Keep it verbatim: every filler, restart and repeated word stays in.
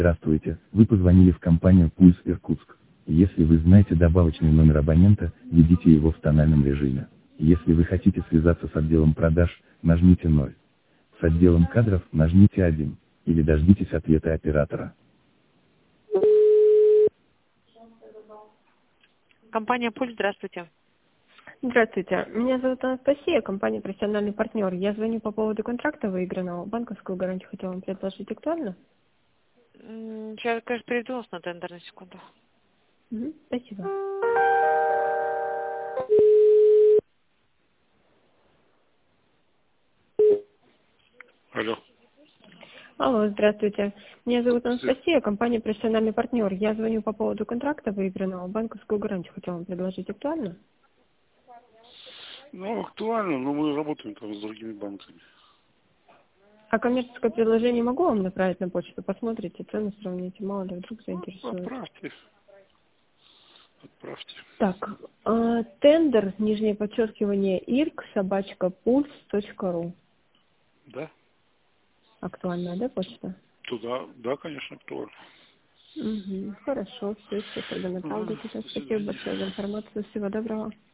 Здравствуйте, вы позвонили в компанию «Пульс Иркутск». Если вы знаете добавочный номер абонента, введите его в тональном режиме. Если вы хотите связаться с отделом продаж, нажмите ноль. С отделом кадров нажмите один. Или дождитесь ответа оператора. Компания «Пульс», здравствуйте. Здравствуйте, меня зовут Анастасия, компания «Профессиональный партнер». Я звоню по поводу контракта выигранного. Банковскую гарантию хотела вам предложить. Актуально? М, Сейчас, конечно, перейду вас на тендер на секунду. Мгм, спасибо. Алло. Алло, здравствуйте. Меня зовут Здравствуйте. Анастасия, компания «Профессиональный партнер». Я звоню по поводу контракта выигранного. Банковскую гарантию хотела вам предложить. Актуально? Ну, актуально, но мы работаем там с другими банками. А коммерческое предложение могу вам направить на почту? Посмотрите, цены сравните, мало ли вдруг Ну, заинтересует. отправьте. Отправьте. Так, а, тендер, нижнее подчеркивание, ирк, собачка, пульс, точка ру. Да? Актуальная, да, почта? Туда, да, конечно, актуально. Угу, хорошо, все, сейчас тогда Ага, направлю туда. до Спасибо свидания. большое за информацию. Всего доброго.